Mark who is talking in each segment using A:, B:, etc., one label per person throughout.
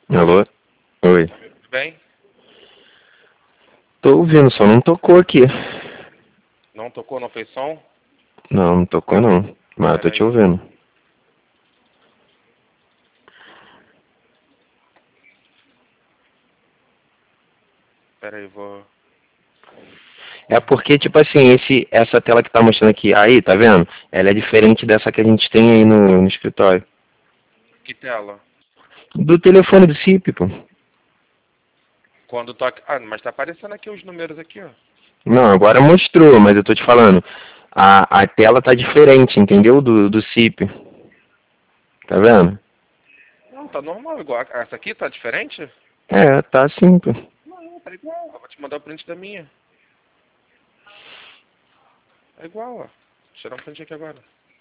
A: Alô? Oi.
B: Tudo bem?
A: Tô ouvindo, só não tocou aqui.
B: Não tocou, não fez som?
A: Não, não tocou não. Mas eu tô
B: Pera
A: te
B: aí.
A: ouvindo.
B: Pera aí, vou...
A: É porque, tipo assim, essa tela que tá mostrando aqui, aí, tá vendo? Ela é diferente dessa que a gente tem aí no escritório.
B: Que tela?
A: Do telefone do CIP, pô.
B: Quando toca... Ah, mas tá aparecendo aqui os números aqui, ó.
A: Não, agora mostrou, mas eu tô te falando. A tela tá diferente, entendeu? Do CIP. Tá vendo?
B: Não, tá normal, igual. Essa aqui tá diferente?
A: É, tá assim, pô.
B: Não, tá igual. Eu vou te mandar o print da minha. É igual, ó. Vou tirar um print aqui agora.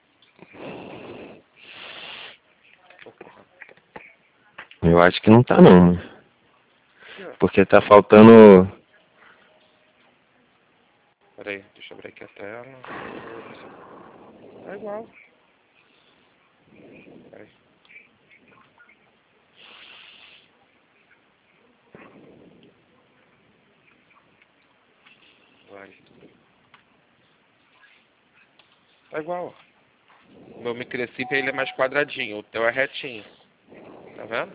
B: Ô, porra.
A: Eu acho que não tá não, mano.
B: Aqui, ó.
A: Porque tá faltando.
B: Pera aí, deixa eu abrir aqui a tela. É igual. Pera aí. Vai. Tá igual, ó. O meu microcip, ele é mais quadradinho. O teu é retinho. Tá vendo?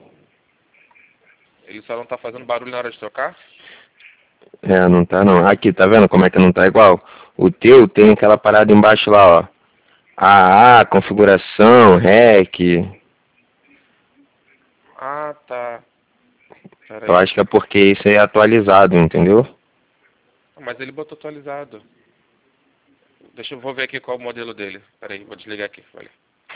B: Ele só não tá fazendo barulho na hora de tocar?
A: É, não tá não. Aqui, tá vendo como é que não tá igual? O teu tem aquela parada embaixo lá, ó. Configuração, REC.
B: Ah, tá. Pera
A: Eu
B: aí.
A: acho que é porque isso aí é atualizado, entendeu?
B: Ah, mas ele botou atualizado. Vou ver aqui qual é o modelo dele. Pera aí, vou desligar aqui. Olha.